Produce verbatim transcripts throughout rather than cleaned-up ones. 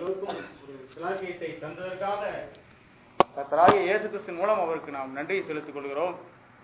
எங்களுக்கும் ஒரு சிலாக்கியத்தை தந்ததற்காக கர்த்தராகிய இயேசு கிறிஸ்து மூலம் அவருக்கு நாம் நன்றி செலுத்திக் கொள்கிறோம்.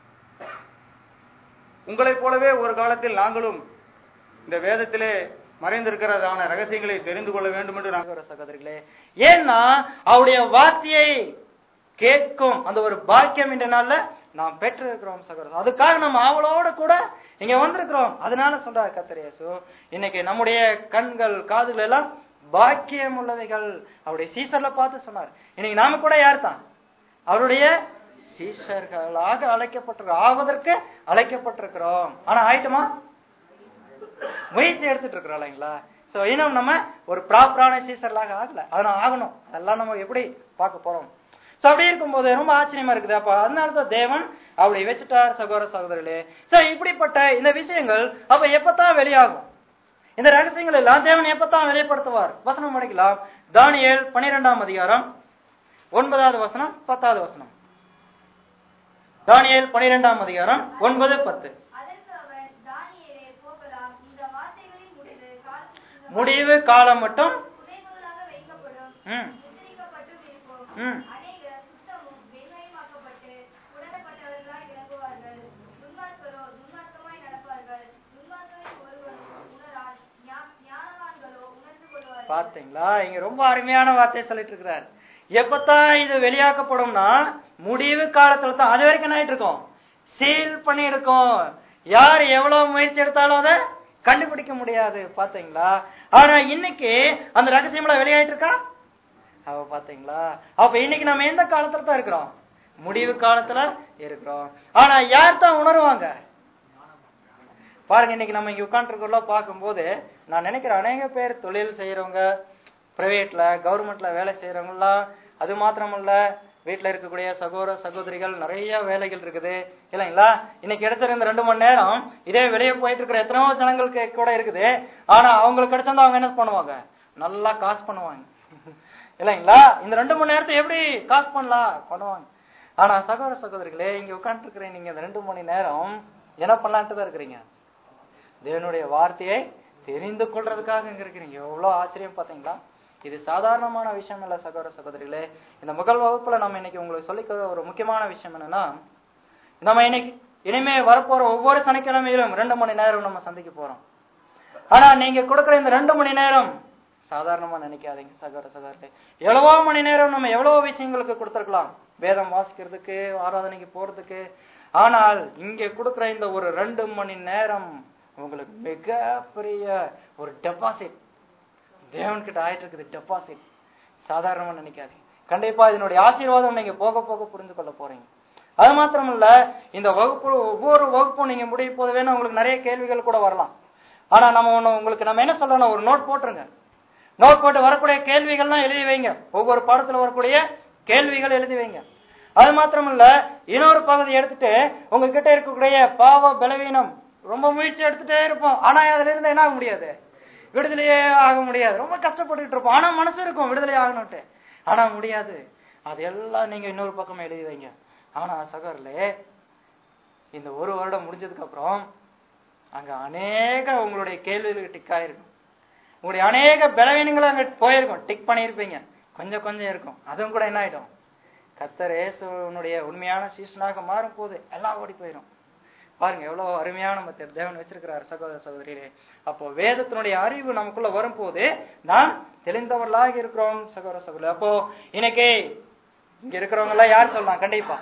உங்களைப் போலவே ஒரு காலத்தில் நாங்களும் இந்த வேதத்திலே மறைந்திருக்கிறதான ரகசியங்களை தெரிந்து கொள்ள வேண்டும் என்று நாங்கள் சகோதரிகளே, ஏன்னா அவருடைய வார்த்தையை கேட்கும் அந்த ஒரு பாக்கியம் என்ற நாள்ல நாம் பெற்றிருக்கிறோம் சகோதரர். அதுக்காக நம்ம அவளோட கூட இங்க வந்திருக்கிறோம். அதனால சொல்றாரு கர்த்தர் இயேசு, இன்னைக்கு நம்முடைய கண்கள் காதுகள் எல்லாம் பாக்கியம் உள்ளவைகள். அவருடைய சீசர்ல பார்த்து சொன்னார். இன்னைக்கு நாம கூட யார் தான் அவருடைய சீஷர்களாக அழைக்கப்பட்டிருக்கிறோம், ஆவதற்கு அழைக்கப்பட்டிருக்கிறோம். ஆனா ஆயிட்டுமா? முயற்சி எடுத்துட்டு இருக்கிறோம் இல்லைங்களா? சோ இன்னும் நம்ம ஒரு ப்ராப்பரான சீசர்களாக ஆகல, அதனால ஆகணும். அதெல்லாம் நம்ம எப்படி பார்க்க போறோம். சோ அப்படி இருக்கும்போது ரொம்ப ஆச்சரியமா இருக்குது. அப்ப அதனாலதான் தேவன் அப்படி வச்சுட்டார் சகோதர சகோதரர்களே. சோ இப்படிப்பட்ட இந்த விஷயங்கள் அப்ப எப்பத்தான் வெளியாகும்? இந்த ரகசியங்கள் எல்லாம் தேவன் எப்பத்தான் வெளிப்படுத்துவார்? வசனம் படிக்கலாம். தானியேல் பனிரெண்டாம் அதிகாரம் ஒன்பதாவது வசனம் பத்தாவது வசனம். தானியேல் பனிரெண்டாம் அதிகாரம் ஒன்பது பத்து. முடிவு காலம் மட்டும் பார்த்தீங்களா? இங்க ரொம்ப அருமையான வார்த்தையை சொல்லிட்டு இருக்கிறார். எப்பத்தான் இது வெளியாக்கப்படும்னா முடிவு காலத்துல தான். அது வரைக்கும் என்ன ஆயிட்டு இருக்கோம்? சீல் பண்ணி இருக்கும். யார் எவ்வளவு முயற்சி எடுத்தாலும் அதை கண்டுபிடிக்க முடியாது. பாத்தீங்களா? ஆனா இன்னைக்கு அந்த ரகசியம் வெளியாயிட்டு இருக்கா? அவ பாத்தீங்களா? அப்ப இன்னைக்கு நம்ம எந்த காலத்துல தான் இருக்கிறோம்? முடிவு காலத்துல இருக்கிறோம். ஆனா யார் தான் உணர்வாங்க பாருங்க. இன்னைக்கு நம்ம இங்க உட்காந்துருக்கோம்ல பார்க்கும்போது நான் நினைக்கிறேன் அநேக பேர் தொழில் செய்யறவங்க, பிரைவேட்ல கவர்மெண்ட்ல வேலை செய்யறவங்கலாம், அது மாத்திரமல்ல வீட்டுல இருக்கக்கூடிய சகோதர சகோதரிகள் நிறைய வேலைகள் இருக்குது இல்லைங்களா? இன்னைக்கு கிடைச்சிருந்த ரெண்டு மணி நேரம் இதே வெளியே போயிட்டு இருக்கிற எத்தனையோ ஜனங்களுக்கு கூட இருக்குது. ஆனா அவங்களுக்கு கிடைச்சிருந்தா அவங்க என்ன பண்ணுவாங்க? நல்லா காசு பண்ணுவாங்க இல்லைங்களா? இந்த ரெண்டு மணி நேரத்தை எப்படி காசு பண்ணலாம் பண்ணுவாங்க. ஆனா சகோதர சகோதரிகளே, இங்க உட்காந்து இருக்கிறேன், நீங்க இந்த ரெண்டு மணி நேரம் என்ன பண்ணலான்ட்டு தான் இருக்கிறீங்க? தேவனுடைய வார்த்தையை தெரிந்து கொள்றதுக்காக இங்க இருக்கிறீங்க. எவ்வளவு ஆச்சரியம் பாத்தீங்களா? இது சாதாரணமான விஷயம் இல்ல சகோதர சகோதரிகளே. இந்த முதல் வகுப்புல நம்ம இன்னைக்கு உங்களுக்கு சொல்லிக்க ஒரு முக்கியமான விஷயம் என்னன்னா, நம்ம இன்னைக்கு இனிமே வரப்போற ஒவ்வொரு சனிக்கிழமையிலும் ரெண்டு மணி நேரம் நம்ம சந்திக்க போறோம். ஆனா நீங்க கொடுக்குற இந்த ரெண்டு மணி நேரம் சாதாரணமா நினைக்காதீங்க சகோதர சகோதரிகளே. எவ்வளவோ மணி நேரம் நம்ம எவ்வளவோ விஷயங்களுக்கு கொடுத்திருக்கலாம், வேதம் வாசிக்கிறதுக்கு, ஆராதனைக்கு போறதுக்கு. ஆனால் இங்க கொடுக்குற இந்த ஒரு ரெண்டு மணி நேரம் உங்களுக்கு மிகப்பெரிய ஒரு டெபாசிட் தேவன் கிட்ட ஆயிட்டு இருக்குது. டெபாசிட் சாதாரணமா நினைக்காதீங்க. கண்டிப்பா இதனுடைய ஆசீர்வாதம் நீங்க போக போக புரிந்து கொள்ள போறீங்க. அது மாத்திரமல்ல, இந்த வகுப்பு ஒவ்வொரு வகுப்பும் நீங்க முடிய போது வேணும் உங்களுக்கு நிறைய கேள்விகள் கூட வரலாம். ஆனா நம்ம ஒண்ணு உங்களுக்கு நம்ம என்ன சொல்லணும், ஒரு நோட் போட்டுருங்க. நோட் போட்டு வரக்கூடிய கேள்விகள்லாம் எழுதி வைங்க. ஒவ்வொரு பாடத்துல வரக்கூடிய கேள்விகள் எழுதி வைங்க. அது மாத்திரமல்ல, இன்னொரு பகுதி எடுத்துட்டு உங்ககிட்ட இருக்கக்கூடிய பாவ பலவீனம் ரொம்ப முயற்சி எடுத்துட்டே இருப்போம். ஆனா அதுல இருந்து என்ன ஆக முடியாது? விடுதலையே ஆக முடியாது. ரொம்ப கஷ்டப்பட்டுட்டு இருப்போம். ஆனா மனசு இருக்கும் விடுதலை ஆகணும்ட்டு, ஆனா முடியாது. அதெல்லாம் நீங்க இன்னொரு பக்கம் எழுதி வைங்க. ஆனா சகோதரர்களே, இந்த ஒரு வருடம் முடிஞ்சதுக்கு அப்புறம் அங்க அநேக உங்களுடைய கேள்விகளுக்கு டிக் ஆயிருக்கும். உங்களுடைய அநேக பலவீனங்களும் அங்க போயிருக்கும், டிக் பண்ணியிருப்பீங்க. கொஞ்சம் கொஞ்சம் இருக்கும். அதுவும் கூட என்ன ஆயிடும்? கர்த்தர் இயேசுவினுடைய உண்மையான சீசனாக மாறும் போது எல்லாம் ஓடி போயிடும். பாருங்க எவ்வளவு அருமையான மெத்தட் தேவன் வச்சிருக்கிறார் சகோதர சகோதரிகளே. அப்போ வேதத்தினுடைய அறிவு நமக்குள்ள வரும்போது நாம் தெளிந்தவர்களாக இருக்கிறோம் சகோதர சகோதரி. அப்போ இன்னைக்கு இங்க இருக்கிறவங்க எல்லாம் யார் சொல்லலாம்? கண்டிப்பா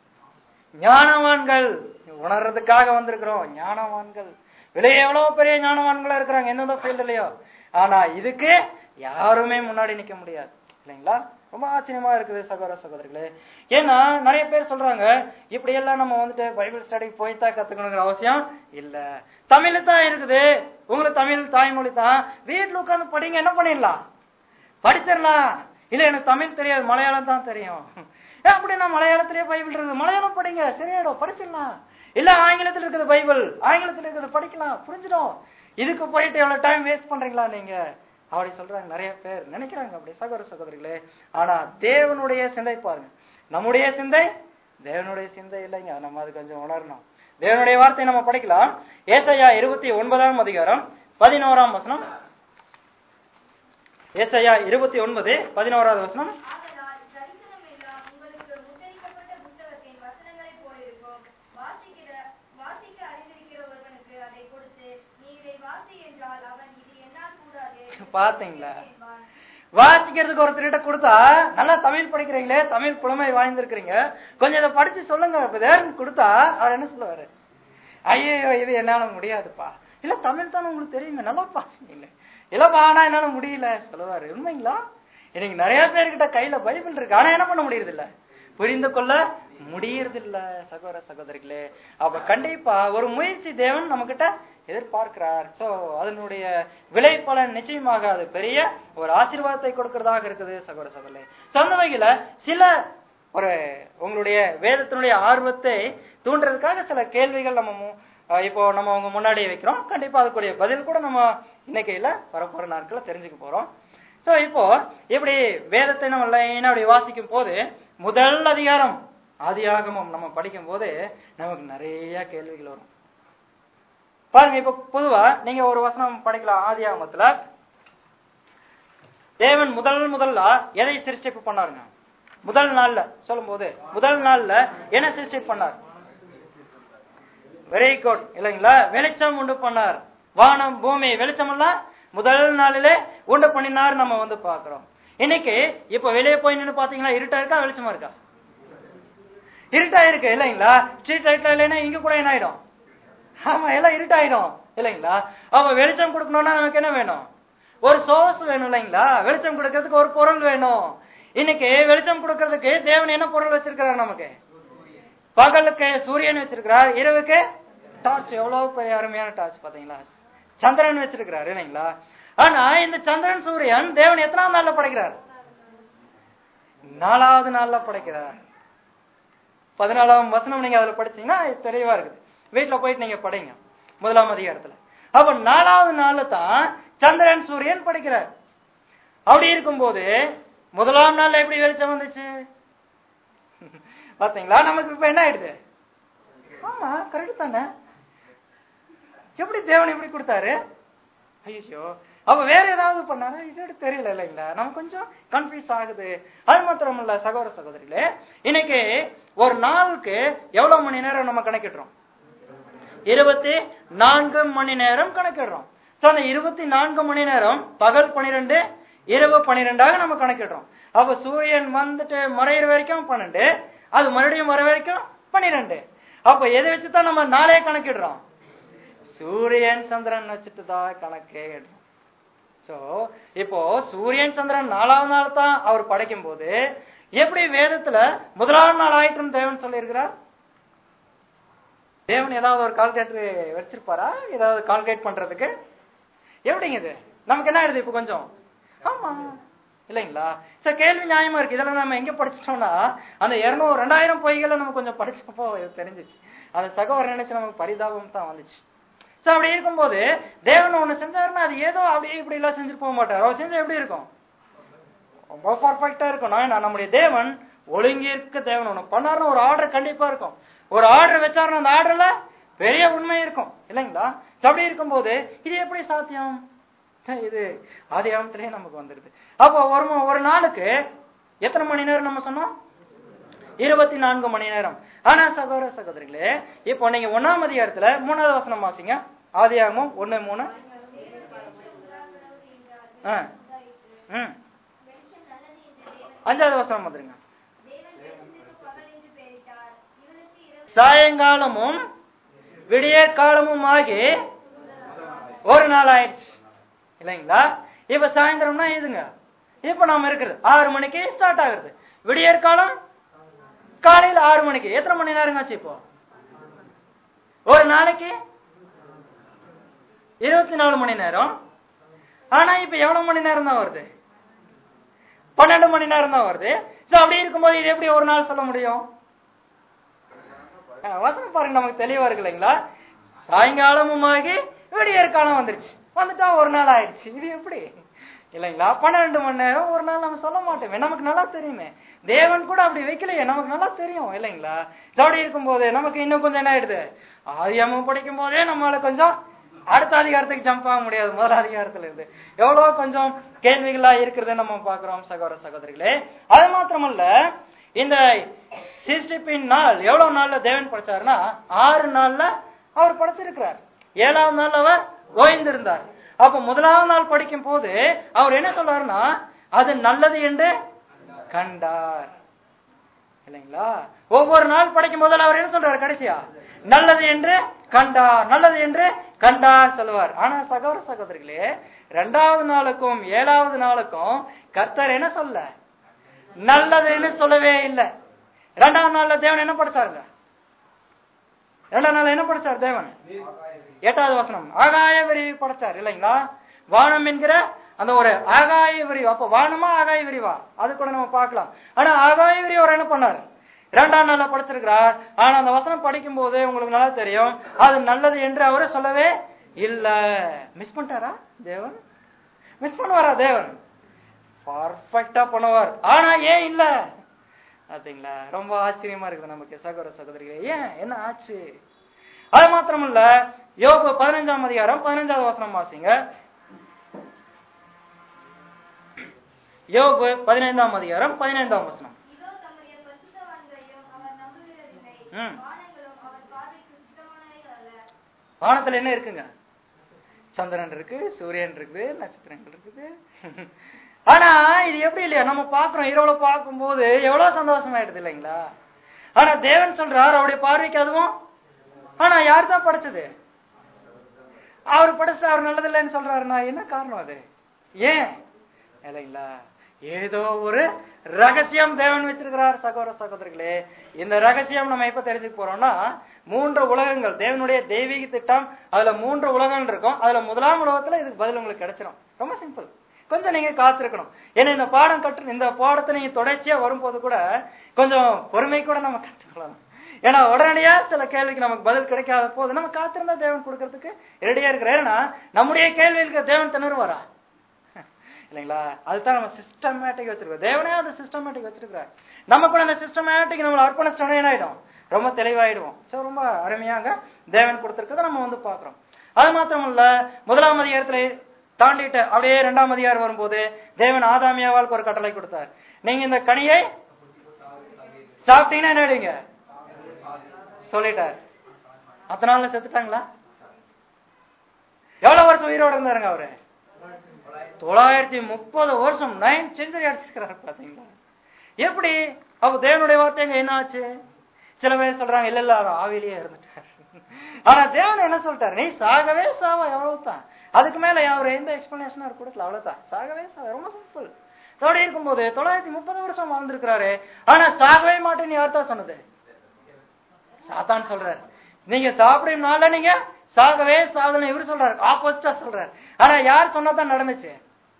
ஞானவான்கள். உணர்றதுக்காக வந்திருக்கிறோம். ஞானவான்கள் வெளியே எவ்வளவு பெரிய ஞானவான்களா இருக்கிறாங்க எந்தெந்த ஃபீல்ட்லயோ. ஆனா இதுக்கு யாருமே முன்னாடி நிக்க முடியாது இல்லைங்களா? ரொம்ப ஆச்சரியமா இருக்குது சகோதர சகோதரிகளே. ஏன்னா நிறைய பேர் சொல்றாங்க, இப்படி எல்லாம் நம்ம வந்துட்டு பைபிள் ஸ்டடி போய்தான் கத்துக்கணுங்கிற அவசியம் இல்ல. தமிழ் தான் இருக்குது, உங்களுக்கு தமிழ் தாய்மொழி தான், வீட்டுல உட்காந்து படிங்க, என்ன பண்ணிடலாம், படிச்சிடலாம். இல்ல எனக்கு தமிழ் தெரியாது, மலையாளம் தான் தெரியும் அப்படின்னா மலையாளத்திலேயே பைபிள் இருக்குது, மலையாளம் படிங்க, சரியாயிடும், படிச்சிடலாம். இல்ல ஆங்கிலத்தில் இருக்குது பைபிள், ஆங்கிலத்தில் இருக்குது, படிக்கலாம், புரிஞ்சிடும். இதுக்கு போயிட்டு எவ்வளவு டைம் வேஸ்ட் பண்றீங்களா நீங்க? அப்படி சொல்றாங்க நிறைய பேர் நினைக்கிறாங்க அப்படி சகோதர சகோதரிகளே. ஆனா தேவனுடைய சிந்தை பாருங்க, நம்முடைய சிந்தை தேவனுடைய சிந்தை இல்லைங்க. நம்ம அது கொஞ்சம் உணரணும். தேவனுடைய வார்த்தை நம்ம படிக்கலாம். ஏசாயா இருபத்தி ஒன்பதாம் அதிகாரம் பதினோராம் வசனம். ஏசாயா இருபத்தி ஒன்பது பதினோராவது வசனம். பாத்தீங்களா, வாசிக்கிறதுக்கு ஒருத்தர்கிட்ட கொடுத்தா, நல்லா தமிழ் படிக்கிறீங்களே, தமிழ் புலமை வாய்ந்திருக்கிறீங்க, கொஞ்சம் இதை படிச்சு சொல்லுங்க கொடுத்தா அவர் என்ன சொல்லுவாரு? ஐயோ இது என்னால முடியாதுப்பா. இல்ல தமிழ் தானே உங்களுக்கு தெரியுங்க, நல்லா பாசிங்க. இல்லப்பா ஆனா என்னால முடியல சொல்லுவாரு. உண்மைங்களா? இன்னைக்கு நிறைய பேர்கிட்ட கையில பைபிள் இருக்கு, ஆனா என்ன பண்ண முடியறது இல்ல, புரிந்து கொள்ள முடியறது இல்ல சகோதர சகோதரிகளே. அப்ப கண்டிப்பா ஒரு முயற்சி தேவன் நம்ம கிட்ட எதிர்பார்க்கிறார். சோ அதனுடைய விளை பலன் நிச்சயமாக அது பெரிய ஒரு ஆசீர்வாதத்தை கொடுக்கறதாக இருக்குது சகோதர சகோதரர்களே. சொன்ன வகையில சில ஒரு உங்களுடைய வேதத்தினுடைய ஆர்வத்தை தூண்டுறதுக்காக சில கேள்விகள் நம்ம இப்போ நம்ம உங்க முன்னாடி வைக்கிறோம். கண்டிப்பா அதுக்குரிய பதில் கூட நம்ம இன்னைக்கு வரப்போற நாட்களை தெரிஞ்சுக்க போறோம். சோ இப்போ இப்படி வேதத்தை நம்ம லைனா அப்படி வாசிக்கும் போது முதல் அதிகாரம் ஆதியாகமம் நம்ம படிக்கும் போது நமக்கு நிறைய கேள்விகள் வரும். பாருங்க, இப்ப பொதுவா நீங்க ஒரு வசனம் படிக்கலாம். ஆதியாகமத்துல தேவன் முதல் முதல்ல எதை சிருஷ்டிப்பு பண்ணாருங்க? முதல் நாள்ல சொல்லும் போது முதல் நாள்ல என்ன சிருஷ்டிப்பு பண்ணார்? வெரி குட் இல்லைங்களா? வெளிச்சம் உண்டு பண்ணார். வானம் பூமி வெளிச்சம் எல்லாம் முதல் நாளிலே உண்டு பண்ணினார் நம்ம வந்து பாக்குறோம். இன்னைக்கு இப்ப வெளியே போய் நின்று பாத்தீங்கன்னா இருட்டா இருக்கா வெளிச்சமா இருக்கா? இருட்டா இருக்கு இல்லைங்களா? ஸ்ட்ரீட் லைட்ல இல்லைன்னா இங்க கூட என்ன ஆயிடும்? ஆமா எல்லாம் இருட்டாயிடும் இல்லைங்களா? அப்ப வெளிச்சம் கொடுக்கணும்னா நமக்கு என்ன வேணும்? ஒரு சோர்ஸ் வேணும் இல்லைங்களா? வெளிச்சம் கொடுக்கறதுக்கு ஒரு பொருள் வேணும். இன்னைக்கு வெளிச்சம் கொடுக்கறதுக்கு தேவன் என்ன பொருள் வச்சிருக்கிறார்? நமக்கு பகலுக்கு சூரியன் வச்சிருக்கிறார், இரவுக்கு டார்ச். எவ்வளவு பெரிய அருமையான டார்ச் பாத்தீங்களா? சந்திரன் வச்சிருக்கிறார் இல்லைங்களா? ஆனா இந்த சந்திரன் சூரியன் தேவன் எத்தனாவது நாள்ல படைக்கிறார்? நாலாவது நாள்ல படைக்கிறார். பதினாலாம் வசனம் நீங்க அதுல படிச்சீங்கன்னா தெளிவா இருக்குது. வீட்டுல போயிட்டு நீங்க படிங்க முதலாம் அதிகாரத்துல. அப்ப நாலாவது நாள்ல தான் சந்திரன் சூரியன் படைக்கிறார். அப்படி இருக்கும்போது முதலாம் நாள்ல எப்படி வெளிச்சம் வந்துச்சு பாத்தீங்களா? நமக்கு இப்ப என்ன ஆயிடுது? ஆமா கரெக்ட் தானே. எப்படி தேவன் எப்படி கொடுத்தாரு? ஐயோ அப்ப வேற ஏதாவது பண்ணாரு? இது தெரியல இல்லைங்களா? நம்ம கொஞ்சம் கன்ஃபியூஸ் ஆகுது. அது மாத்திரம் இல்ல சகோதர சகோதரிகளே, இன்னைக்கு ஒரு நாளுக்கு எவ்வளவு மணி நேரம் நம்ம கணக்கிடுறோம்? இருபத்தி நான்கு மணி நேரம் கணக்கிடுறோம். அந்த இருபத்தி நான்கு மணி நேரம் பகல் பனிரெண்டு இரவு பனிரெண்டாக நம்ம கணக்கிடுறோம். அப்ப சூரியன் வந்துட்டு மறையிற வரைக்கும் பன்னெண்டு, அது மறுபடியும் வர வரைக்கும் பனிரெண்டு. அப்ப எதை வச்சுதான் நம்ம நாளே கணக்கிடுறோம்? சூரியன் சந்திரன் வச்சுட்டு தான் கணக்கே இடுறோம். சோ இப்போ சூரியன் சந்திரன் நாலாவது நாள் தான் அவர் படைக்கும் போது எப்படி வேதத்துல முதலாவது நாள் ஆயிட்டுன்னு தேவன் சொல்லி இருக்கிறார்? தேவன் ஏதாவது ஒரு கால்குலேட்டர் வச்சிருப்பாரா ஏதாவது கால்குலேட் பண்றதுக்கு? எப்படிங்க இது நமக்கு என்ன ஆயிடுது இப்ப கொஞ்சம்? ஆமா இல்லைங்களா? சோ கேள்வி நியாயமா இருக்கு. இதெல்லாம் நம்ம எங்க படிச்சிட்டோம்னா அந்த இருநூறு ரெண்டாயிரம் பொய்களை நம்ம கொஞ்சம் படிச்சப்போ தெரிஞ்சிச்சு. அந்த சகோதரர் நினைச்சு நமக்கு பரிதாபம் தான் வந்துச்சு. சோ அப்படி இருக்கும்போது தேவன் ஒண்ணு செஞ்சாருன்னா அது ஏதோ அப்படியே இப்படி எல்லாம் செஞ்சுட்டு போக மாட்டார். அவர் செஞ்சா எப்படி இருக்கும்? ரொம்ப பர்ஃபெக்டா இருக்கும். நம்முடைய தேவன் ஒழுங்கிருக்க தேவன் ஒண்ணு பண்ணாருன்னு ஒரு ஆர்டர் கண்டிப்பா இருக்கும். ஒரு ஆர்டர் வச்சாருன்னா அந்த ஆர்டர்ல பெரிய உண்மை இருக்கும் இல்லைங்களா? அப்படி இருக்கும்போது இது எப்படி சாத்தியம்? இது ஆதியாகமத்திலேயே நமக்கு வந்துருது. அப்போ ஒரு ஒரு நாளுக்கு எத்தனை மணி நேரம் நம்ம சொன்னோம்? இருபத்தி நான்கு மணி நேரம். ஆனா சகோதர சகோதரிகளே, இப்போ நீங்க ஒன்னாம் அதிகாரத்துல மூணாவது வசனம் வாசிங்க. ஆதியாகமம் ஒன்னு மூணு. அஞ்சாவது வசனம் வந்துருங்க. சாயங்காலமும் விடியற் காலமும் ஆகி ஒரு நாள் ஆயிடுச்சு இல்லைங்களா? இப்ப சாயந்தரம்னா இதுங்க இப்ப நாம இருக்குது ஆறு மணிக்கு ஸ்டார்ட் ஆகுது. விடியற் காலம் காலையில் ஆறு மணிக்கு. எத்தனை மணி நேரம் ஆச்சு இப்போ? ஒரு நாளைக்கு இருபத்தி நாலு மணி நேரம். ஆனா இப்ப எவ்வளவு மணி நேரம் தான் வருது? பன்னெண்டு மணி நேரம் தான் வருது. அப்படி இருக்கும்போது இது எப்படி ஒரு நாள் சொல்ல முடியும்? வசனம் பாருங்க நமக்கு தெளிவா இருக்கு இல்லைங்களா? சாயங்காலமும் ஆகி விடியற் காலம் வந்துருச்சு, வந்துட்டா ஒரு நாள் ஆயிடுச்சு. இது எப்படி இல்லைங்களா? பன்னெண்டு மணி நேரம் ஒரு நாள் நம்ம சொல்ல மாட்டோமே, நமக்கு நல்லா தெரியுமே. தேவன் கூட அப்படி வைக்கலையே, நமக்கு நல்லா தெரியும் இல்லைங்களா? அப்படி இருக்கும் போது நமக்கு இன்னும் கொஞ்சம் என்ன ஆயிடுது? ஆதியாகமம் படிக்கும் போதே நம்மளால கொஞ்சம் அடுத்த அதிகாரத்துக்கு ஜம்ப் ஆக முடியாது. முதல் அதிகாரத்துல இருந்து எவ்வளவு கொஞ்சம் கேள்விகளா இருக்கிறத நம்ம பாக்குறோம் சகோதர சகோதரிகளே. அது மாத்திரமல்ல, இந்த சிருஷ்டிப்பின் நாள் எவ்வளவு நாள்ல தேவன் படைச்சாருன்னா ஆறு நாள்ல அவர் படைச்சிருக்கிறார். ஏழாவது நாள் அவர் ஓய்ந்திருந்தார். அப்ப முதலாவது நாள் படிக்கும் போது அவர் என்ன சொல்றாருன்னா அது நல்லது என்று கண்டார் இல்லைங்களா. ஒவ்வொரு நாள் படிக்கும் போது அவர் என்ன சொல்றாரு கடைசியா நல்லது என்று கண்டார், நல்லது என்று கண்டார் சொல்லுவார். ஆனா சகோதர சகோதரிகளே, இரண்டாவது நாளுக்கும் ஏழாவது நாளுக்கும் கர்த்தர் என்ன சொல்ல நல்லதுன்னு சொல்லவே இல்லை. இரண்டாவது நாள்ல தேவன் என்ன படைச்சாருங்க? இரண்டாவது நாள் என்ன படைச்சார் தேவன்? எட்டாவது வசனம் ஆகாய விரிவு படைச்சார் இல்லைங்களா. வானம் என்கிற அந்த ஒரு ஆகாய விரிவு. அப்ப வானமா ஆகாய விரிவா அது கூட நம்ம பார்க்கலாம். ஆனா ஆகாய விரிவு அவர் என்ன பண்ணார்? இரண்டாம் நாள்ல படைச்சிருக்கிறார். ஆனா அந்த வசனம் படிக்கும் போது உங்களுக்கு நல்லா தெரியும் அது நல்லது என்று அவரு சொல்லவே இல்ல. மிஸ் பண்ணிட்டாரா தேவன்? மிஸ் பண்ணுவாரா தேவன்? பர்ஃபெக்டா பண்ணுவார். ஆனா ஏன் இல்ல பாத்தீங்களா? ரொம்ப ஆச்சரியமா இருக்குது நமக்கு சகோதர சகோதரிகளே. ஏன் என்ன ஆச்சு? அது மாத்திரமல்ல, யோபு பதினஞ்சாம் அதிகாரம் பதினஞ்சாவது வசனம் வாசிங்க. யோபு பதினைந்தாம் அதிகாரம் பதினைந்தாம் வசனம். வானத்துல என்ன இருக்குங்க? சந்திரன் இருக்கு, சூரியன் இருக்குது, நட்சத்திரங்கள் இருக்குது. ஆனா இது எப்படி இல்லையா நம்ம பாக்குறோம், இரவுல பார்க்கும் போது எவ்வளவு சந்தோஷம் ஆயிடுது இல்லைங்களா. ஆனா தேவன் சொல்றார் அவருடைய பார்வைக்கு அதுவும். ஆனா யார் தான் படைச்சது? அவர் படைச்சு அவர் நல்லது இல்லைன்னு சொல்றாருன்னா என்ன காரணம் அது? ஏன் இல்லைங்களா? ஏதோ ஒரு ரகசியம் தேவன் வச்சிருக்கிறார் சகோதர சகோதரிகளே. இந்த ரகசியம் நம்ம எப்ப தெரிஞ்சுக்க போறோம்னா, மூன்று உலகங்கள் தேவனுடைய தெய்வீக திட்டம், அதுல மூன்று உலகங்கள் இருக்கும். அதுல முதலாம் உலகத்துல இதுக்கு பதில் உங்களுக்கு கிடைச்சிடும். ரொம்ப சிம்பிள். கொஞ்சம் நீங்க காத்திருக்கணும். ஏன்னா இந்த பாடம் கற்று இந்த பாடத்தை நீங்க தொடர்ச்சியா வரும்போது கூட கொஞ்சம் பொறுமை கூட நம்ம கற்றுக்கலாம். ஏன்னா உடனடியா சில கேள்விக்கு நமக்கு பதில் கிடைக்காத போது நம்ம காத்திருந்தா தேவன் கொடுக்கறதுக்கு ரெடியா இருக்கிற. ஏன்னா நம்முடைய கேள்விகளுக்கு தேவன் திணறுவாரா இல்லைங்களா? அதுதான் நம்ம சிஸ்டமேட்டிக் வச்சிருக்கோம். தேவனே அது சிஸ்டமேட்டிக் வச்சிருக்கிறார். நம்ம கூட அந்த சிஸ்டமேட்டிக் நம்ம அர்ப்பணிச்சோட என்ன ஆயிடும்? ரொம்ப தெளிவாயிடுவோம். சோ ரொம்ப அருமையாக தேவன் கொடுத்திருக்கிறத நம்ம வந்து பாக்குறோம். அது மாத்திரமல்ல, முதலாம் அதிகாரத்துல தாண்டிட்டு அப்படியே இரண்டாம் அதிகாரம் வரும்போது தேவன் ஆதாமியாவாளுக்கு ஒரு கட்டளை கொடுத்தார். நீங்க இந்த கனியை சாப்பிட்டீங்கன்னா என்ன ஆயிடுங்க சொல்லிட்டார். அத்தனை நாள்ல செத்துட்டாங்களா? எவ்வளவு வருஷம் உயிரோட இருந்தாருங்க அவரு? தொள்ளாயிரத்தி முப்பது வருஷம் நைன் செஞ்சுரி அடிச்சிருக்கிறாரு பாத்தீங்களா? எப்படி அப்ப தேவனுடைய வார்த்தைங்க என்ன ஆச்சு? சில பேர் சொல்றாங்க இல்ல இல்ல அவர் ஆவிலேயே இருந்துட்டார். ஆனா தேவன் என்ன சொல்லிட்டாரு? நீ சாகவே சாவா, எவ்வளவுதான். அதுக்கு மேல அவர் எந்த எக்ஸ்பிளனேஷன் கொடுக்கல, அவ்வளவுதான். சாகவே சாவா, ரொம்ப சிம்பிள். அப்படி இருக்கும்போது தொள்ளாயிரத்தி முப்பது வருஷம் வாழ்ந்திருக்கிறாரு. ஆனா சாகவே மாட்டேன்னு யார் தான் சொன்னது? சாத்தான் சொல்றாரு. நீங்க சாப்பிடுறதுனால நீங்க சாகவே சாதனை இவர் சொல்றாரு, ஆப்போசிட்டா சொல்றாரு. ஆனா யார் சொன்னதான் நடந்துச்சு?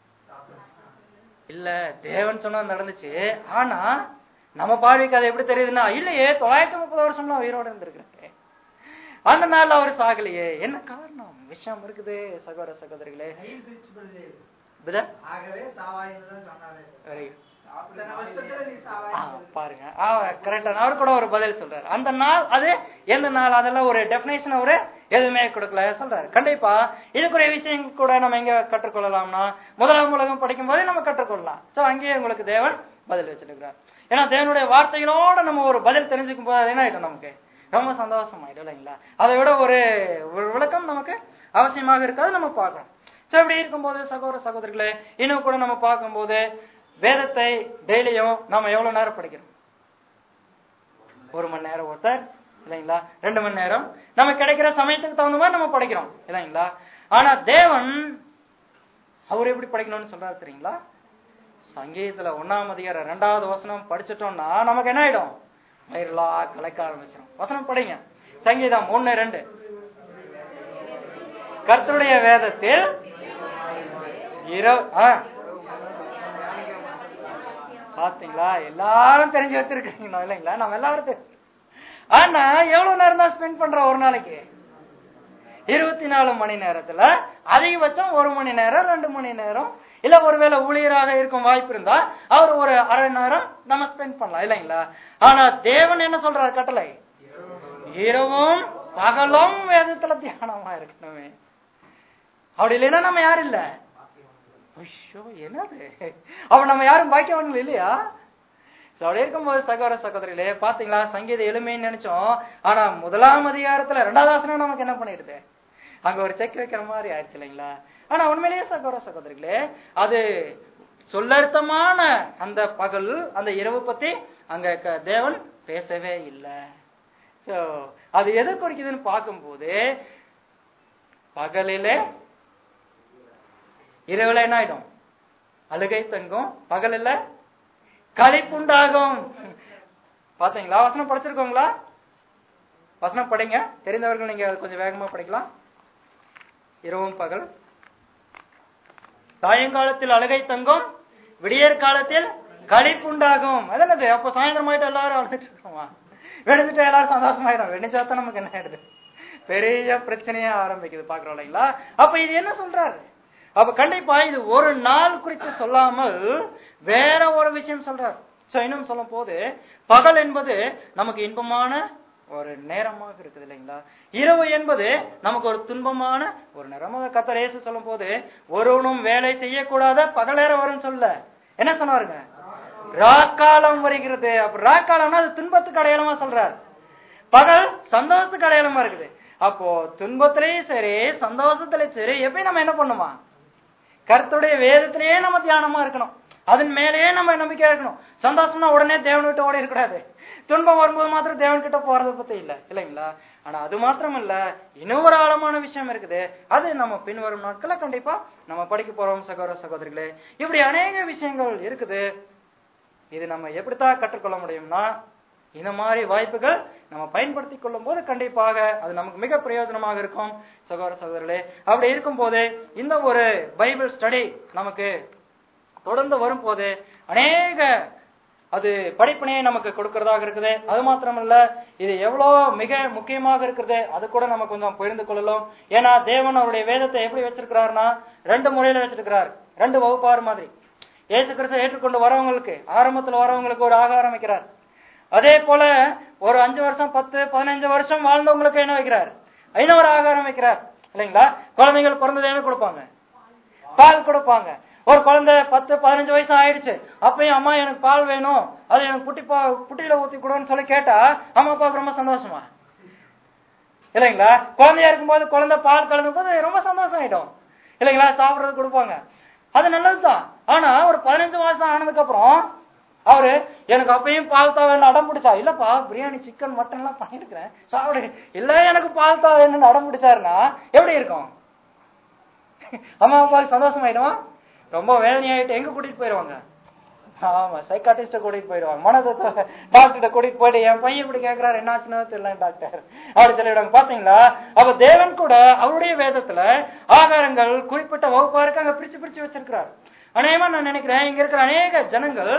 இல்ல தேவன் சொன்னா நடந்துச்சு. ஆனா நம்ம பார்வைக்கு அது எப்படி தெரியுதுன்னா, இல்லையே தொள்ளாயிரத்தி முப்பது வருஷம்லாம் உயிரோட இருந்திருக்காரு, அந்த நாள் அவர் சாகலையே. என்ன காரணம்? விஷயம் இருக்குது சகோதர சகோதரிகளே. பாருங்க கரெக்டா அவர் கூட ஒரு பதில் சொல்றாரு. அந்த நாள் அது எந்த நாள் அதெல்லாம் ஒரு டெபினேஷன் அவரு எதுவுமே கொடுக்கல சொல்றாரு. கண்டிப்பா இதுக்குரிய விஷயம் கூட நம்ம எங்க கற்றுக்கொள்ளலாம்னா முதலாம் உலகம் படிக்கும் போதே நம்ம கற்றுக்கொள்ளலாம். சோ அங்கேயே உங்களுக்கு தேவன் பதில் வச்சிருக்கிறார். ஏன்னா தேவனுடைய வார்த்தைகளோட நம்ம ஒரு பதில் தெரிஞ்சுக்கும் போது அது என்ன ஆயிடும்? நமக்கு ரொம்ப சந்தோஷம் ஆயிடும் இல்லைங்களா? அதை விட ஒரு விளக்கம் நமக்கு அவசியமாக இருக்காது, நம்ம பார்க்கணும். சோ இப்படி இருக்கும்போது சகோதர சகோதரிகளே, இன்னும் கூட நம்ம பார்க்கும்போது வேதத்தை டெய்லியும் நம்ம எவ்வளவு நேரம் படிக்கிறோம்? ஒரு மணி நேரம் ஒருத்தர் இல்லைங்களா? ரெண்டு மணி நேரம் நம்ம கிடைக்கிற சமயத்துக்கு தகுந்த மாதிரி நம்ம படிக்கிறோம் இல்லைங்களா? ஆனா தேவன் அவர் எப்படி படிக்கணும்னு சொல்றாரு தெரியுங்களா? சங்கீதத்துல ஒன்னாம் அதிகாரம் இரண்டாவது வசனம் படிச்சுட்டோம்னா நமக்கு என்ன ஆயிடும்? மயிரலா கலைக்க ஆரம்பிச்சிடும். வசனம் படிங்க. சங்கீதம் ஒன்னு ரெண்டு. கர்த்தருடைய வேதத்தில் பாத்தீங்களா? எல்லாரும் தெரிஞ்சு வச்சிருக்கீங்க இல்லைங்களா? நம்ம எல்லாரும். ஆனா எவ்வளவு நேரம் தான் ஸ்பெண்ட் பண்றோம் ஒரு நாளைக்கு? இருபத்தி நாலு மணி நேரத்துல அதிகபட்சம் ஒரு மணி நேரம் ரெண்டு மணி நேரம், இல்ல ஒருவேளை ஊழியராக இருக்கும் வாய்ப்பு இருந்தா அவர் ஒரு அரை நேரம் நம்ம ஸ்பெண்ட் பண்ணலாம் இல்லைங்களா? ஆனா தேவன் என்ன சொல்றாரு கட்டளை? இரவும் பகலும் வேதத்துல தியானமா இருக்கணுமே. அப்படி இல்லைன்னா நம்ம யாரும் இல்ல. ஐயோ என்னது, அப்ப நம்ம யாரும் பாக்கியவான்கள் இல்லையா? அப்படி இருக்கும்போது சகோதர சகோதரிகளே பாத்தீங்களா, சங்கீத எளிமைன்னு நினைச்சோம். ஆனா முதலாம் அதிகாரத்துல ரெண்டாவது வசனம் நமக்கு என்ன பண்ணிடுது, அங்க ஒரு செக் வைக்கிற மாதிரி ஆயிடுச்சு இல்லைங்களா? ஆனா உண்மையிலேயே சகோதர சகோதரிகளே அது சொல்லர்த்தமான அந்த பகல் அந்த இரவு பத்தி அங்க தேவன் பேசவே இல்லை. அது எதை குறிக்குதுன்னு பார்க்கும்போது, பகலிலே இரவுல என்ன ஆயிடும், அழுகை தங்கும், பகலில் களிப்புண்டாகும். பாத்தீங்களா? வசனம் படிச்சிருக்கோங்களா? வசனம் படிங்க, தெரிந்தவர்கள் நீங்க கொஞ்சம் வேகமா படிக்கலாம். இரவும் பகல், சாயங்காலத்தில் அழுகை தங்கும், விடியற் காலத்தில் களிப்புண்டாகும். அதனது அப்ப சாயந்தரம் ஆயிட்டு எல்லாரும் அழுதுட்டு இருக்கோமா, வெடிஞ்சிட்டா எல்லாரும் சந்தோஷமாயிடும். வெடிச்சாத்தான் நமக்கு என்ன ஆயிடுது, பெரிய பிரச்சனையா ஆரம்பிக்குது பாக்குறோம் இல்லைங்களா? அப்ப இது என்ன சொல்றாரு, அப்ப கண்டிப்பா இது ஒரு நாள் குறித்து சொல்லாமல் வேற ஒரு விஷயம் சொல்றாரு. இன்னும் சொல்லும் போது பகல் என்பது நமக்கு இன்பமான ஒரு நேரமாக இருக்குது இல்லைங்களா? இரவு என்பது நமக்கு ஒரு துன்பமான ஒரு நேரமாக கர்த்தர் இயேசு சொல்லும் போது, ஒருவனும் வேலை செய்யக்கூடாத பகல் நேரம் வரும் சொல்ல என்ன சொன்னாருங்க, ராக்காலம் வருகிறது. அப்ப ராக்காலம்னா அது துன்பத்துக்கு அடையாளமா சொல்றாரு, பகல் சந்தோஷத்துக்கு அடையாளமா இருக்குது. அப்போ துன்பத்திலையும் சரி சந்தோஷத்திலையும் சரி எப்பயும் நம்ம என்ன பண்ணுமா, கர்த்தருடைய வேதத்திலேயே நம்ம தியானமா இருக்கணும், அதன் மேலேயே நம்ம நம்பிக்கையா இருக்கணும். சந்தோஷம்னா உடனே தேவன் விட்டு ஓடி இருக்கக்கூடாது, துன்பம் வரும்போது மாத்திரம் தேவன் கிட்ட போறதை பத்தி இல்ல இல்லைங்களா? ஆனா அது மாத்திரம் இல்ல, இன்னும் ஒரு ஆழமான விஷயம் இருக்குது, அது நம்ம பின்வரும் நாட்கள கண்டிப்பா நம்ம படிக்க போறோம் சகோதர சகோதரிகளே. இப்படி அநேக விஷயங்கள் இருக்குது. இது நம்ம எப்படித்தான் கற்றுக்கொள்ள முடியும்னா, இந்த மாதிரி வாய்ப்புகள் நம்ம பயன்படுத்தி கொள்ளும் போது கண்டிப்பாக அது நமக்கு மிக பிரயோஜனமாக இருக்கும் சகோதர சகோதரர்களே. அப்படி இருக்கும் போது இந்த ஒரு பைபிள் ஸ்டடி நமக்கு தொடர்ந்து வரும் போது அநேக அது படிப்பினையை நமக்கு கொடுக்கறதாக இருக்குது. அது மாத்திரமல்ல, இது எவ்வளவு மிக முக்கியமாக இருக்கிறது அது கூட நம்ம கொஞ்சம் புரிந்து கொள்ளலாம். ஏன்னா தேவன் அவருடைய வேதத்தை எப்படி வச்சிருக்கிறாருன்னா ரெண்டு முறையில வச்சிருக்கிறார், ரெண்டு வகுப்பாறு மாதிரி. இயேசு கிறிஸ்துவை ஏற்றுக்கொண்டு வரவங்களுக்கு, ஆரம்பத்துல வரவங்களுக்கு ஒரு ஆகாரம் வைக்கிறார். அதே போல ஒரு அஞ்சு வருஷம் பத்து பதினஞ்சு வருஷம் வாழ்ந்தவங்களுக்கு என்ன வைக்கிறார், இன்னொரு ஆகாரம் வைக்கிறார் இல்லைங்களா? குழந்தைகள் பிறந்தது என்ன கொடுப்பாங்க, பால் கொடுப்பாங்க. ஒரு குழந்தை பத்து பதினஞ்சு வயசு ஆயிடுச்சு, அப்பயும் அம்மா எனக்கு பால் வேணும், அது எனக்கு புட்டி பா புட்டியில ஊத்தி கொடுன்னு சொல்லி கேட்டா அம்மா அப்பாவுக்கு ரொம்ப சந்தோஷமா இல்லைங்களா? குழந்தையா இருக்கும்போது குழந்தை பால் கலந்து போது ரொம்ப சந்தோஷம் ஆயிடும் இல்லைங்களா? சாப்பிடுறது கொடுப்பாங்க, அது நல்லதுதான். ஆனா ஒரு பதினஞ்சு வருஷம் ஆனதுக்கு அப்புறம் அவரு எனக்கு அப்பயும் பால் தா வேணும் அடம் பிடிச்சா, இல்லப்பா பிரியாணி சிக்கன் மட்டன் எல்லாம் பண்ணிருக்கிறேன் சாப்பிடு, இல்ல எனக்கு பால் தா வேணும்னு அடம் பிடிச்சாருன்னா எப்படி இருக்கும்? அம்மா அப்பாவுக்கு சந்தோஷமாயிடும், ரொம்ப வேதனையாயிட்டு எங்க கூட்டிட்டு போயிருவாங்க, ஆமா சைக்காட்டிஸ்ட கூட்டிட்டு போயிடுவாங்க, மனதத்துவ டாக்டர்கிட்ட கூட்டிட்டு போயிட்டு என் பையன் இப்படி கேட்கிறாரு என்ன ஆச்சுன்னு தெரியல டாக்டர் அப்படி சொல்லிவிடுவாங்க. பாத்தீங்களா? அப்ப தேவன் கூட அவருடைய வேதத்துல ஆகாரங்கள் குறிப்பிட்ட வகுப்பாருக்கு அங்க பிரிச்சு பிரிச்சு வச்சிருக்கிறார். அநேகமா நான் நினைக்கிறேன் இங்க இருக்கிற அநேக ஜனங்கள்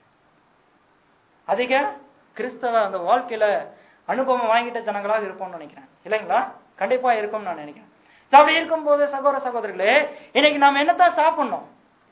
அதிக கிறிஸ்தவ அந்த வாழ்க்கையில அனுபவம் வாங்கிட்ட ஜனங்களாக இருப்போம்னு நினைக்கிறேன் இல்லைங்களா? கண்டிப்பா இருக்கும் நான் நினைக்கிறேன். அப்படி இருக்கும் போது சகோதர சகோதரிகளே, இன்னைக்கு நாம என்னத்தான் சாப்பிடணும்?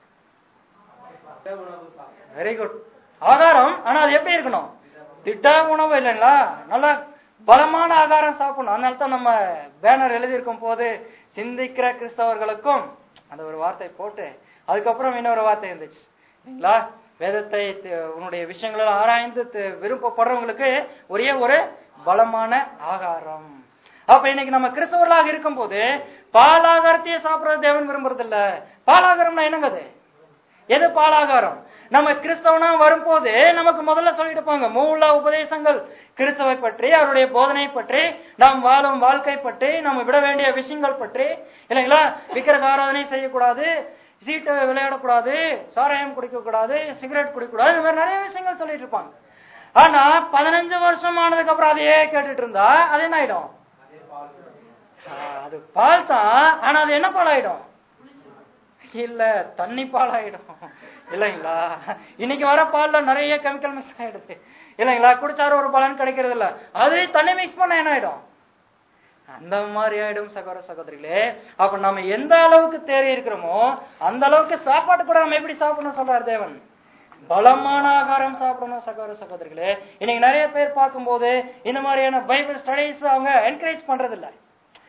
வெரி குட், ஆகாரம். ஆனா அது எப்படி இருக்கணும்? திட்ட உணவு இல்லைங்களா? நல்லா பலமான ஆகாரம் சாப்பிடணும். அதனால தான் நம்ம பேனர் எழுதி இருக்கும் போது சிந்திக்கிற கிறிஸ்தவர்களுக்கும் அந்த ஒரு வார்த்தை போட்டு அதுக்கப்புறம் இன்னொரு வார்த்தை இருந்துச்சு இல்லைங்களா? வேதத்தை உன்னுடைய விஷயங்களை ஆராய்ந்து விருப்பப்படுறவங்களுக்கு ஒரே ஒரு பலமான ஆகாரம். அப்ப இன்னைக்கு நம்ம கிறிஸ்தவர்களாக இருக்கும் போது பாலாகாரத்தையே சாப்பிடறது தேவன் விரும்புறது இல்ல. பாலாகாரம்னா என்னங்க? அது எது பாலாகாரம்? நம்ம கிறிஸ்தவனா வரும்போது நமக்கு முதல்ல சொல்லிட்டு போங்க மூல உபதேசங்கள் கிறிஸ்தவை பற்றி, அவருடைய போதனை பற்றி, நாம் வாழும் வாழ்க்கை பற்றி, நம்ம விட வேண்டிய விஷயங்கள் பற்றி இல்லைங்களா? விக்கிரக ஆராதனை செய்யக்கூடாது, சீட்டை விளையாடக்கூடாது, சாராயம் குடிக்க கூடாது, சிகரெட் குடிக்க கூடாது, இந்த மாதிரி நிறைய விஷயங்கள் சொல்லிட்டு இருப்பாங்க. ஆனா பதினஞ்சு வருஷம் ஆனதுக்கு அப்புறம் அதையே கேட்டுட்டு இருந்தா அது என்ன ஆயிடும்? அது பால் தான். ஆனா அது என்ன பால் ஆயிடும்? இல்ல தண்ணி பால் ஆயிடும் இல்லைங்களா? இன்னைக்கு வர பால்ல நிறைய கெமிக்கல் மிக்ஸ் ஆயிடுது இல்லைங்களா? குடிச்சாரு ஒரு பலன் கிடைக்கிறது இல்ல, அது தண்ணி மிக்ஸ் பண்ண என்ன ஆயிடும்? அந்த மாதிரி ஆயிடும் சகோதர சகோதரிகளே. அப்ப நம்ம எந்த அளவுக்கு தேறி இருக்கிறோமோ அந்த அளவுக்கு சாப்பாடு கூட நம்ம எப்படி சாப்பிடணும் சொல்றாரு தேவன், பலமான ஆகாரம் சாப்பிடணும் சகோதர சகோதரிகளே. இன்னைக்கு நிறைய பேர் பார்க்கும்போது இந்த மாதிரியான பைபிள் ஸ்டடீஸ் அவங்க என்கரேஜ் பண்றது இல்லை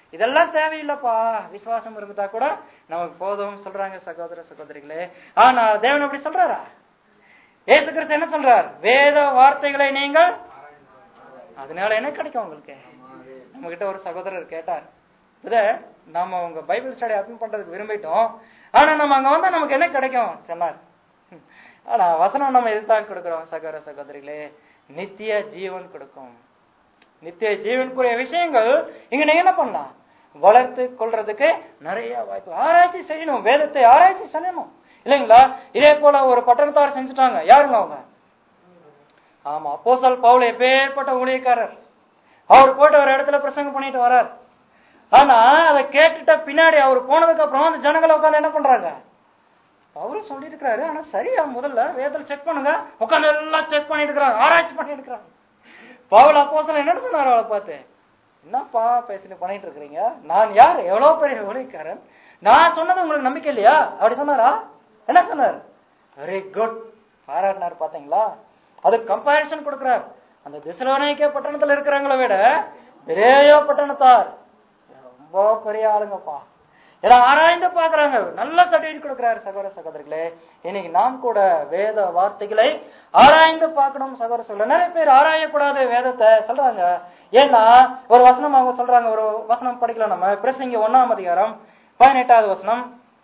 இதெல்லாம் தேவையில்லைப்பா, விசுவாசம் இருந்துட்டா கூட நமக்கு போதும் சொல்றாங்க சகோதர சகோதரிகளே. ஆனா தேவன் அப்படி சொல்றாரா? இயேசு கிறிஸ்து என்ன சொல்றார்? வேத வார்த்தைகளை நீங்கள், அதனால என்ன கிடைக்கும் உங்களுக்கு? நம்ம கிட்ட ஒரு சகோதரர் கேட்டார், இத நாம உங்க பைபிள் ஸ்டடி அட்டெண்ட் பண்றதுக்கு விரும்பிட்டோம், ஆனா நம்ம அங்க வந்தா நமக்கு என்ன கிடைக்கும் சொன்னார். ஆனா வசனம் நம்ம எதுதான் கொடுக்கிறோம் சகோதர சகோதரிகளே? நித்திய ஜீவன் கொடுக்கும். நித்திய ஜீவனுக்குரிய விஷயங்கள் இங்க நீங்க என்ன பண்ணலாம்? வளர்த்து கொள்றதுக்கு நிறைய வாய்ப்பு. ஆராய்ச்சி செய்யணும், வேதத்தை ஆராய்ச்சி செய்யணும் இல்லைங்களா? இதே போல ஒரு பட்டணத்தார் செஞ்சுட்டாங்க. யாருங்க அவங்க? ஆமா, அப்போஸ்தலர் பவுல் எப்பேற்பட்ட ஊழியக்காரர். அவர் போயிட்டு ஒரு இடத்துல பிரசங்கம் பண்ணிட்டு வர்றார். ஆனா அதை கேட்டுட்ட பின்னாடி அவர் போனதுக்கு அப்புறம் அந்த ஜனங்களை உட்காந்து என்ன பண்றாங்க? அவரும் சொல்லிட்டு இருக்கிறாரு, ஆனா சரியா முதல்ல வேதத்துல செக் பண்ணுங்க, உட்காந்து எல்லாம் செக் பண்ணிட்டு இருக்கிறாங்க, ஆராய்ச்சி பண்ணிட்டு இருக்கிறாங்க. பவுல் அப்போஸ்தலர் என்ன சொன்னார் அவளை பார்த்து? என்னப்பா பேசிட்டு பண்ணிட்டு இருக்கிறீங்க? நான் யார்? எவ்வளவு பெரிய ஊழியக்காரன், நான் சொன்னது உங்களுக்கு நம்பிக்கை இல்லையா? அப்படி சொன்னாரா? என்ன சொன்னார்? வெரி குட், பாராட்டினார். பாத்தீங்களா? அது கம்பேரிசன் கொடுக்கிறார். அந்த தெசலோனிக்கே பட்டணத்துல இருக்கிறவங்கள விட பெரிய பட்டணத்தார் ரொம்ப பெரிய ஆளுங்கப்பா, எல்லாம் ஆராய்ந்து பாக்குறாங்க, நல்ல சர்டிபிகேட் கொடுக்கிறாரு. சகோதர சகோதரிகளே, இன்னைக்கு நாம் கூட வேத வார்த்தைகளை ஆராய்ந்து பார்க்கணும். சகோதர சொல்ல நிறைய பேர் ஆராயக்கூடாது வேதத்தை சொல்றாங்க. ஏன்னா ஒரு வசனம் அவங்க சொல்றாங்க, ஒரு வசனம் படிக்கலாம் நம்ம. பிரசங்கி ஒன்னாம் அதிகாரம் பதினெட்டாவது வசனம்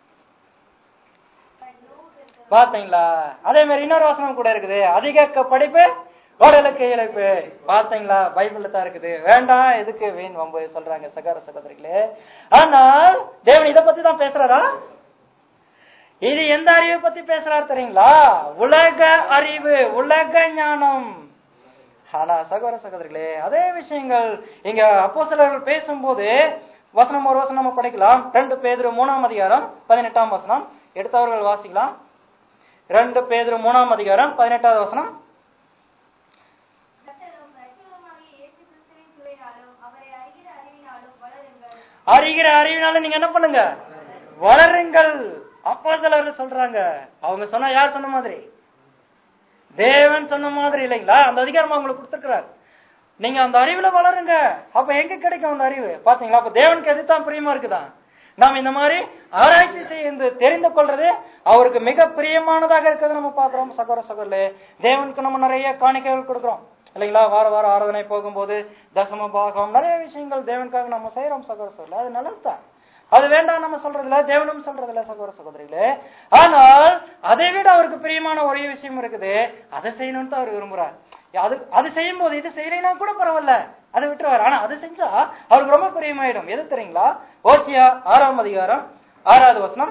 பாத்தீங்களா? அதே மாதிரி இன்னொரு வசனம் கூட இருக்குது, அதிக படிப்பு உடலுக்கு இழைப்பு. பாத்தீங்களா? பைபிள்ல தான் இருக்குது. வேண்டாம், எதுக்கு வீண் வம்பு சொல்றாங்க சகோதர சகோதரிகளே. ஆனால் தேவன் இதை பத்தி தான் பேசுறாரா? இது எந்த அறிவை பத்தி பேசுறாரு தெரியுங்களா? உலக அறிவு, உலக ஞானம். ஆனா சகோதர சகோதரிகளே, அதே விஷயங்கள் இங்க அப்போஸ்தலர்கள் பேசும்போது வசனம் ஒரு வசனம் நம்ம படிக்கலாம். ரெண்டு பேதுரு மூணாம் அதிகாரம் பதினெட்டாம் வசனம் எடுத்தவர்கள் வாசிக்கலாம். ரெண்டு பேதுரு மூணாம் அதிகாரம் பதினெட்டாவது வசனம். அறிகிற அறிவினாலும் நீங்க என்ன பண்ணுங்க? வளருங்கள். அப்போஸ்தலர்கள் சொல்றாங்க. அவங்க சொன்னா யார் சொன்ன மாதிரி? தேவன் சொன்ன மாதிரி இல்லைங்களா? அந்த அதிகாரம் அவங்களுக்கு கொடுத்திருக்கிறார். நீங்க அந்த அறிவுல வளருங்க. அப்ப எங்க கிடைக்கும் அந்த அறிவு? பாத்தீங்களா? அப்ப தேவனுக்கு எதுதான் பிரியமா இருக்குதான்? நாம் இந்த மாதிரி ஆராய்ச்சி செய்து தெரிந்து கொள்றது அவருக்கு மிக பிரியமானதாக இருக்கிறது நம்ம பாக்குறோம். சகோதர சகோதரர்களே, தேவனுக்கு நம்ம நிறைய காணிக்கைகள் கொடுக்கிறோம் இல்லைங்களா? வார வாரம் ஆராதனை போகும்போது தசம பாகம் நிறைய விஷயங்கள் தேவனுக்காக நம்ம செய்யறோம். சகோதர சகோதரர்களே, அது நல்லதுதான். அது வேண்டாம் நம்ம சொல்றதில்ல, தேவனும் சொல்றதில்ல சகோதர சகோதரிகளே. ஆனால் அதை விட அவருக்கு பிரியமான ஒரே விஷயம் இருக்குது, அதை செய்யணும்னு தான் அவர் விரும்புறார். அது அது செய்யும் போது இது செய்யலைன்னா கூட பரவாயில்ல, அதை விட்டுருவார். ஆனா அது செஞ்சா அவருக்கு ரொம்ப பிரியமாயிடும். எது தெரியுங்களா? ஓசியா ஆறாம் அதிகாரம் ஆறாவது வசனம்.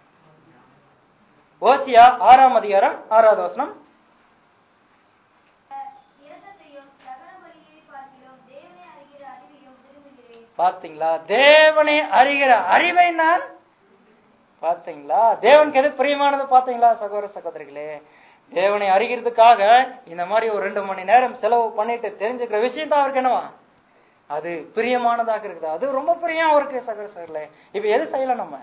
ஓசியா ஆறாம் அதிகாரம் ஆறாவது வசனம். பாத்தீங்களா? தேவனை அறிகிற அறிவை நான் பாத்தீங்களா? தேவனுக்கு எது பிரியமானது பாத்தீங்களா சகோதர சகோதரிகளே? தேவனை அறிகிறதுக்காக இந்த மாதிரி ஒரு ரெண்டு மணி நேரம் செலவு பண்ணிட்டு தெரிஞ்சுக்கிற விஷயம் தான் அவருக்கு என்னவா? அது பிரியமானதாக இருக்குது. அது ரொம்ப பிரியம் அவருக்கு சகோதர சகோதரிகளே. இப்ப எது செய்யலாம்? நம்ம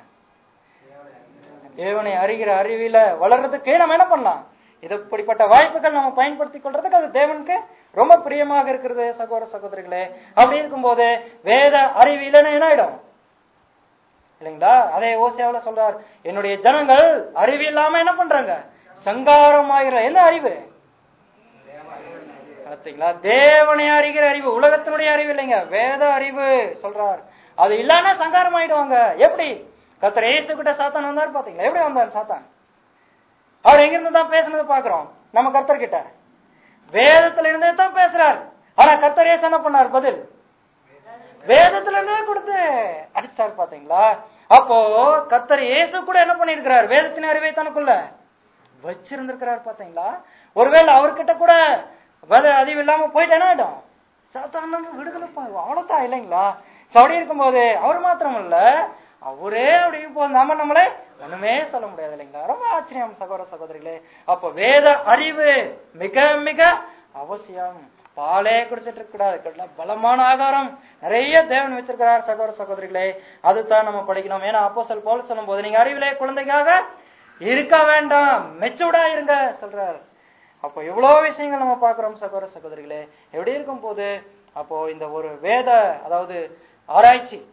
தேவனை அறிகிற அறிவில வளர்றதுக்கு நம்ம என்ன பண்ணலாம்? இது இப்படிப்பட்ட வாய்ப்புகள் நம்ம பயன்படுத்திக் கொள்றதுக்கு அது தேவனுக்கு ரொம்ப பிரியமாக இருக்கிறது சகோதர சகோதரிகளே. அப்படி இருக்கும்போது வேத அறிவு இல்லைன்னா என்ன ஆயிடும் இல்லைங்களா? அதே ஓசியாவுல சொல்றார், என்னுடைய ஜனங்கள் அறிவு இல்லாம என்ன பண்றாங்க? சங்காரம் ஆகிற. என்ன அறிவு? பார்த்தீங்களா? தேவனை அறிகிற அறிவு, உலகத்தினுடைய அறிவு இல்லைங்க, வேத அறிவு சொல்றார். அது இல்லன்னா சங்காரம் ஆயிடுவாங்க. எப்படி? கர்த்தர் இயேசு கிட்ட சாத்தான் வந்தார் பாத்தீங்களா? எப்படி வந்தார் சாத்தான்? அவர் எங்கிருந்து தான் பேசுனது பாக்குறோம் நம்ம கர்த்தர் கிட்ட. வேதத்துல இருந்தே தான் பேசுறார். ஆனா கர்த்தர் இயேசு என்ன பண்ணார்? பதில் வேதத்துல இருந்தே கொடுத்து அடிச்சார். பாத்தீங்களா? அப்போ கர்த்தர் இயேசு கூட என்ன பண்ணிருக்கிறார்? வேதத்தின் அறிவை தனக்குள்ள வச்சிருந்திருக்கிறார். பாத்தீங்களா? ஒருவேளை அவர்கிட்ட கூட வேத அறிவு இல்லாம போயிட்டு என்ன ஆயிடும்? சாத்தான் விடுதலை அவ்வளவுதான் இல்லைங்களா? அப்படி இருக்கும்போது அவர் மாத்திரம் இல்ல, அவரே அப்படி போது நம்ம நம்மளே ஒண்ணுமே சொல்ல முடியாது இல்லைங்களா? ரொம்ப ஆச்சரியம் சகோதர சகோதரிகளே. அப்ப வேத அறிவு மிக மிக அவசியம். பாலே குடிச்சிட்டு இருக்க கூடாது, பலமான ஆகாரம் நிறைய தேவன் வச்சிருக்கிறார் சகோதர சகோதரிகளே. அதுதான் நம்ம படிக்கணும். ஏன்னா அப்போஸ்தலர் பவுல் சொல்லும் போது நீங்க அறிவிலே குழந்தைக்காக இருக்க வேண்டாம், மெச்சூர்டா இருங்க சொல்றாரு. அப்போ எவ்வளவு விஷயங்கள் நம்ம பாக்குறோம் சகோதர சகோதரிகளே. எப்படி இருக்கும் போது அப்போ இந்த ஒரு வேத அதாவது ஆராய்ச்சி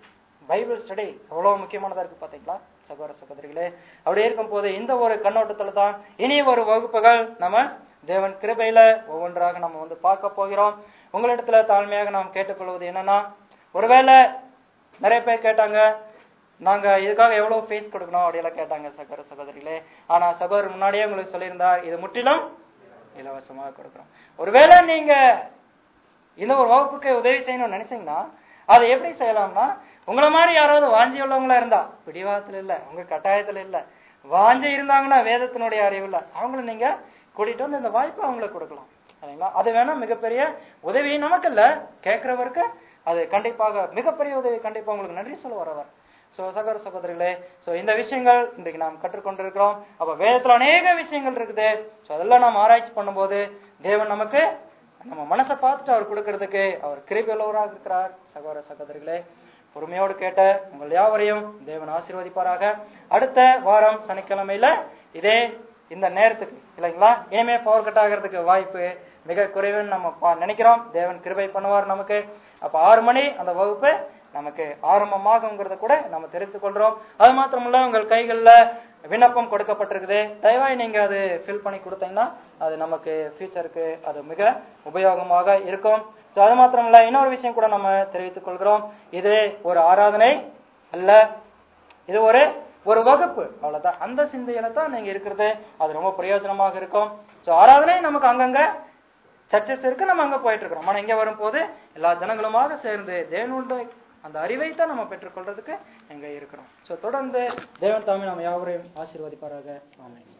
பைபிள் ஸ்டடி எவ்வளவு முக்கியமானதா இருக்கு பாத்தீங்களா சகோதர சகோதரிகளே. அப்படி இருக்கும் போது இந்த ஒரு கண்ணோட்டத்துல தான் இனி ஒரு வகுப்புகள் நம்ம தேவன் கிருபையில ஒவ்வொன்றாக நம்ம வந்து பார்க்க போகிறோம். உங்களிடத்துல தாழ்மையாக நாம் கேட்டுக்கொள்வது என்னன்னா, ஒருவேளை நிறைய பேர் கேட்டாங்க நாங்க இதுக்காக எவ்வளவு ஃபீஸ் கொடுக்கணும் அப்படியெல்லாம் கேட்டாங்க சகோதர சகோதரிகளே. ஆனா சகோதரர் முன்னாடியே உங்களுக்கு சொல்லியிருந்தா இது முற்றிலும் இலவசமாக கொடுக்கிறோம். ஒருவேளை நீங்க இந்த ஒரு வகுப்புக்கு உதவி செய்யணும்னு நினைச்சீங்கன்னா அதை எப்படி செய்யலாம்னா, உங்களை மாதிரி யாராவது வாஞ்சி உள்ளவங்களா இருந்தா, பிடிவாதத்துல இல்ல, உங்க கட்டாயத்துல இல்ல, வாஞ்சி இருந்தாங்கன்னா வேதத்தினுடைய அறிவுல அவங்கள நீங்க கூட்டிட்டு வந்து இந்த வாய்ப்பை அவங்களுக்கு கொடுக்கலாம். சரிங்களா? அது வேணா மிகப்பெரிய உதவி நமக்கு இல்ல, கேட்கிறவருக்கு அது கண்டிப்பாக மிகப்பெரிய உதவி. கண்டிப்பா உங்களுக்கு நன்றி சொல்ல வரவர். சோ சகோதர சகோதரிகளே, சோ இந்த விஷயங்கள் இன்றைக்கு நாம் கற்றுக்கொண்டிருக்கிறோம். அப்ப வேதத்துல அநேக விஷயங்கள் இருக்குது. சோ அதெல்லாம் நாம் ஆராய்ச்சி பண்ணும்போது தேவன் நமக்கு நம்ம மனசை பார்த்துட்டு அவர் கொடுக்கறதுக்கு அவர் கிருபை உள்ளவராக இருக்கிறார். சகோதர சகோதரிகளே, பொறுமையோடு கேட்ட உங்கள் யாவரையும் தேவன் ஆசீர்வதிப்பாராக. அடுத்த வாரம் சனிக்கிழமையில இதே இந்த நேரத்துக்கு இல்லைங்களா, இனிமே பவர் கட் ஆகிறதுக்கு வாய்ப்பு மிக குறைவுன்னு நம்ம நினைக்கிறோம். தேவன் கிருபை பண்ணுவார் நமக்கு. அப்ப ஆறு மணி அந்த வகுப்பு நமக்கு ஆரம்பமாகுங்கிறத கூட நம்ம தெரிந்து கொள்றோம். அது மாத்திரமல்ல, உங்கள் கைகள்ல விண்ணப்பம் கொடுக்கப்பட்டிருக்குது. தயவாய் நீங்க அது ஃபில் பண்ணி கொடுத்தீங்கன்னா அது நமக்கு ஃபியூச்சருக்கு அது மிக உபயோகமாக இருக்கும். சோ அது மாத்திரமல்ல, இன்னொரு விஷயம் கூட நம்ம தெரிவித்துக் கொள்கிறோம். இது ஒரு ஆராதனை அல்ல, இது ஒரு ஒரு வகுப்பு, அவ்வளவுதான். அந்த சிந்தையில தான் நீங்க இருக்கிறது. அது ரொம்ப பிரயோஜனமாக இருக்கும். சோ ஆராதனை நமக்கு அங்கங்க சர்ச்சஸ் இருக்கு, நம்ம அங்க போயிட்டு இருக்கிறோம். ஆனா இங்க வரும்போது எல்லா ஜனங்களுமாக சேர்ந்து தேவனுடைய அந்த அறிவை தான் நம்ம பெற்றுக்கொள்றதுக்கு எங்க இருக்கிறோம். சோ தொடர்ந்து தேவன் தாமே நம்ம யாவரையும் ஆசீர்வதிப்பாராக. ஆமென்.